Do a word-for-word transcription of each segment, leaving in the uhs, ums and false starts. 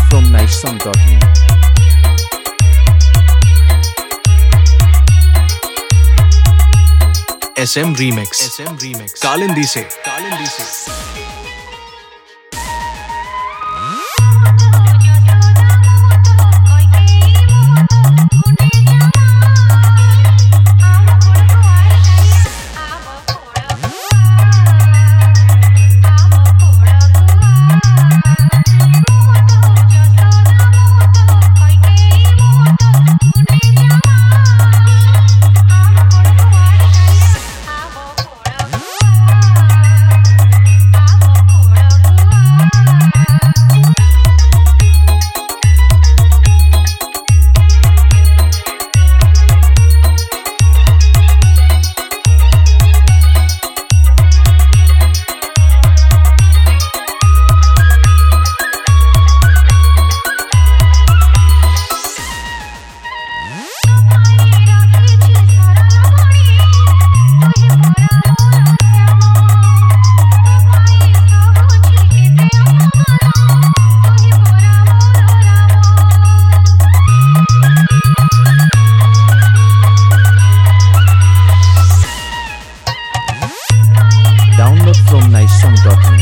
from nicesong dot in. S M Remix S M Remix Kalindi से कालिंदी से Download from nicesong dot in.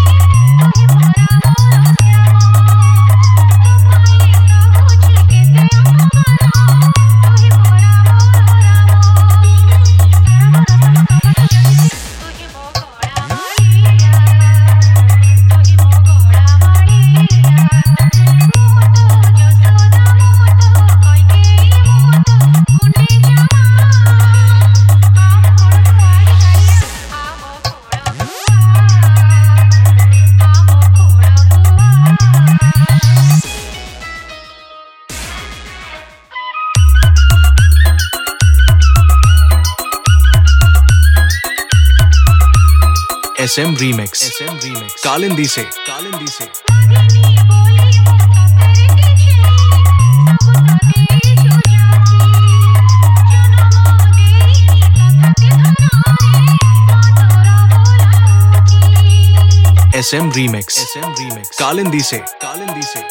S M Remix S M Remix Kalindi से कालिंदी से S M Remix S M Remix Kalindi से कालिंदी से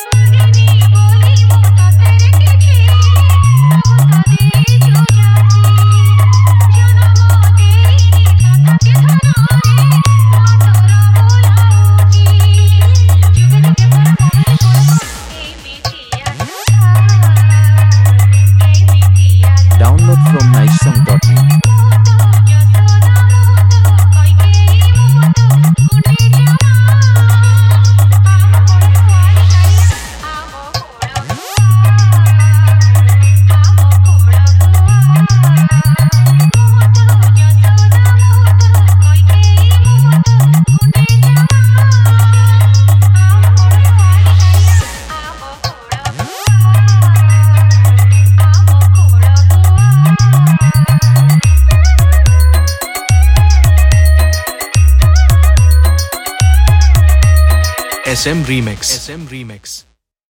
Download from nicesong dot in. S M Remix S M Remix